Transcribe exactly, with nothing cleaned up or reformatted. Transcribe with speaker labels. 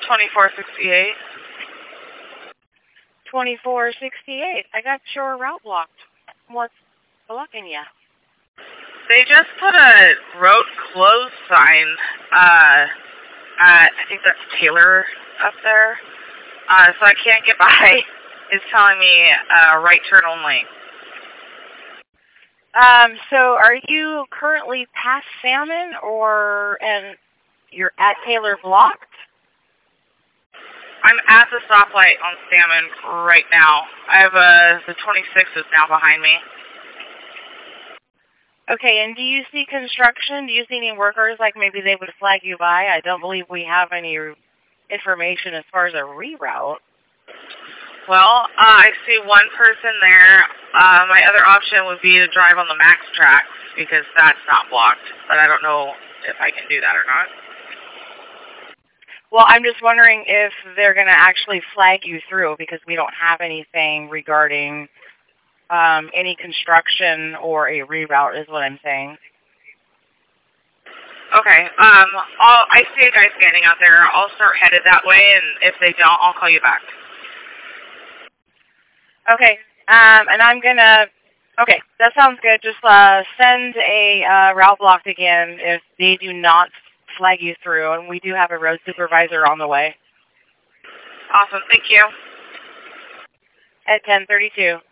Speaker 1: twenty-four sixty-eight.
Speaker 2: twenty-four sixty-eight. I got your route blocked. What's blocking you?
Speaker 1: They just put a road closed sign. Uh, at, I think that's Taylor up there. Uh, so I can't get by. It's telling me uh, right turn only.
Speaker 2: Um, so are you currently past Salmon, or and you're at Taylor blocked?
Speaker 1: I'm at the stoplight on Salmon right now. I have a, the twenty-six is now behind me.
Speaker 2: Okay, and do you see construction? Do you see any workers, like maybe they would flag you by? I don't believe we have any information as far as a reroute.
Speaker 1: Well, uh, I see one person there. Uh, my other option would be to drive on the Max tracks because that's not blocked, but I don't know if I can do that or not.
Speaker 2: Well, I'm just wondering if they're going to actually flag you through because we don't have anything regarding um, any construction or a reroute is what I'm saying.
Speaker 1: Okay. Um, I'll, I see a guy standing out there. I'll start headed that way, and if they don't, I'll call you back.
Speaker 2: Okay. Um, and I'm going to, okay, that sounds good. Just uh, send a uh, route block again if they do not flag you through, and we do have a road supervisor on the way.
Speaker 1: Awesome. Thank you.
Speaker 2: At ten thirty-two.